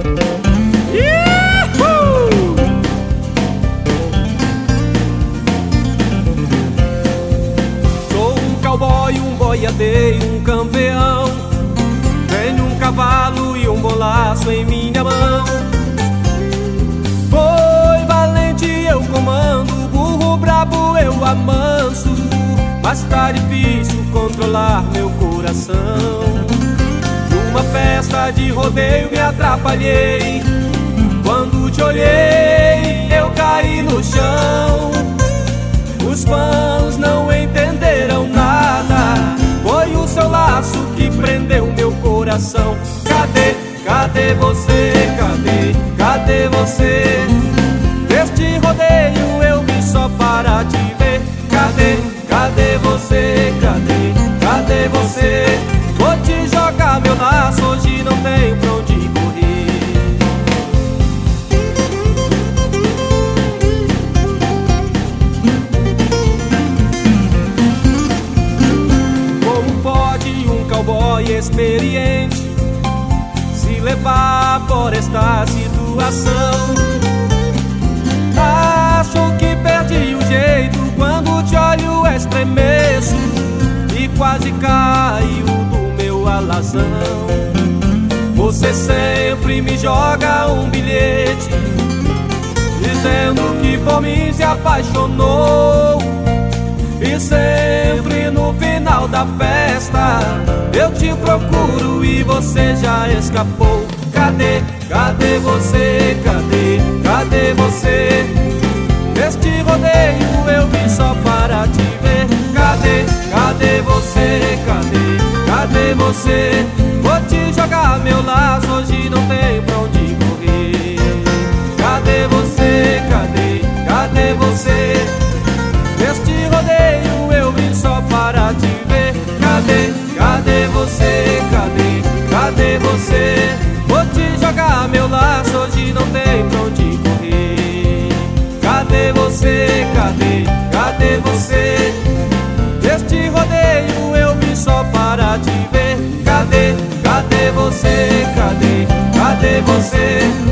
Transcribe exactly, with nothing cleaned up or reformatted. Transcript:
Sou um cowboy, um boiadeiro, um campeão. Tenho um cavalo e um bolaço em minha mão. Foi valente, eu comando, burro brabo eu amanso, mas tá difícil controlar meu coração. Numa festa de rodeio me atrapalhei, quando te olhei eu caí no chão. Os fãs não entenderam nada, foi o seu laço que prendeu meu coração. Cadê, cadê você, cadê, cadê você? Neste rodeio eu vim só para te ver. Cadê, cadê você, cadê, cadê você? Vou te jogar meu laço, hoje não tem pra onde correr. Como pode um cowboy experiente se levar por esta situação? Acho que perdi o jeito, quando te olho estremeço e quase caio do meu alazão. Você sempre me joga um bilhete dizendo que por mim se apaixonou, e sempre no final da festa eu te procuro e você já escapou. Cadê, cadê você, cadê, cadê você? Neste rodeio eu vim só para te ver. Cadê, cadê você, cadê, cadê você? Vou te jogar meu laço, hoje não tem pra onde correr. Cadê você, cadê, cadê você? Neste rodeio eu vim só para te ver. Cadê, cadê você, cadê, cadê você? Vou te jogar meu laço, hoje não tem pra onde correr. Cadê você, cadê, cadê você? Neste rodeio eu vim só para te ver. Cadê, cadê você, cadê, cadê você?